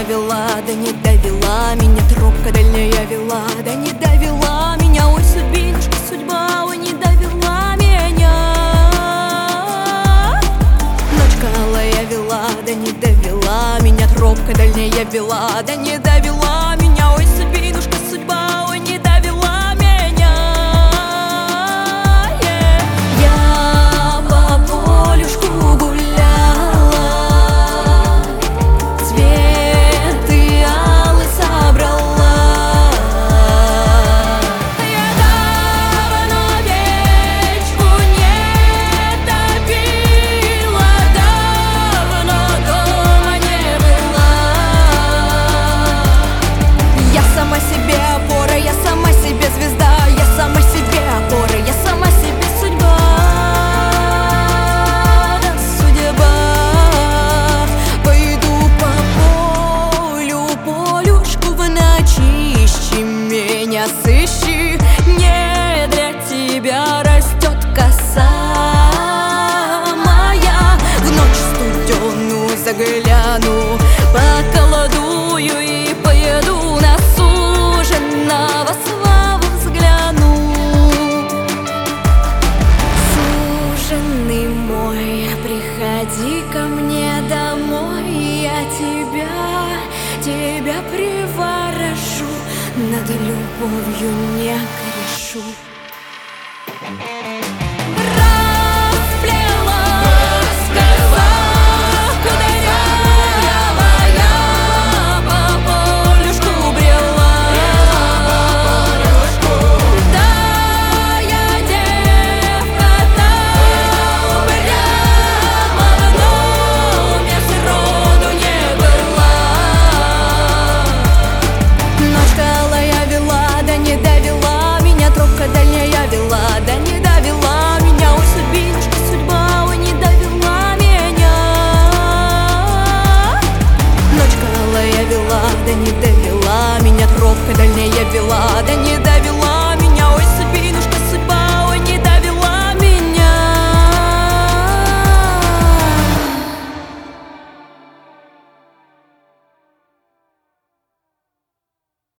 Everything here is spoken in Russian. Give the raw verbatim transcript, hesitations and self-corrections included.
дальняя вела, да не довела меня. Тропка дальняя вела, да не довела меня. Ой, судьбинушка, судьба, ой, не довела меня. Ночка алая вела, да не довела меня. Тропка дальняя вела, да не довела меня. Ой, судьбинушка, судьба, ой, не довела меня. Yeah. Я по полюшку гуляла, цветы алые собрала. Я давно печку не топила, давно дома не была. Я сама себе опора, я сама себе звезда, я сама себе опора, я сама себе судьба. Да, судьба. Пойду по полю, полюшку в ночи, ищи меня, сыщи. Не для тебя растет коса моя. В ночь студеную загляну, поколдую и поеду на суженого славу взгляну. Суженый мой, приходи ко мне домой, я тебя, тебя приворожу, над любовью не грешу. Да не довела меня, тропка дальняя вела, да не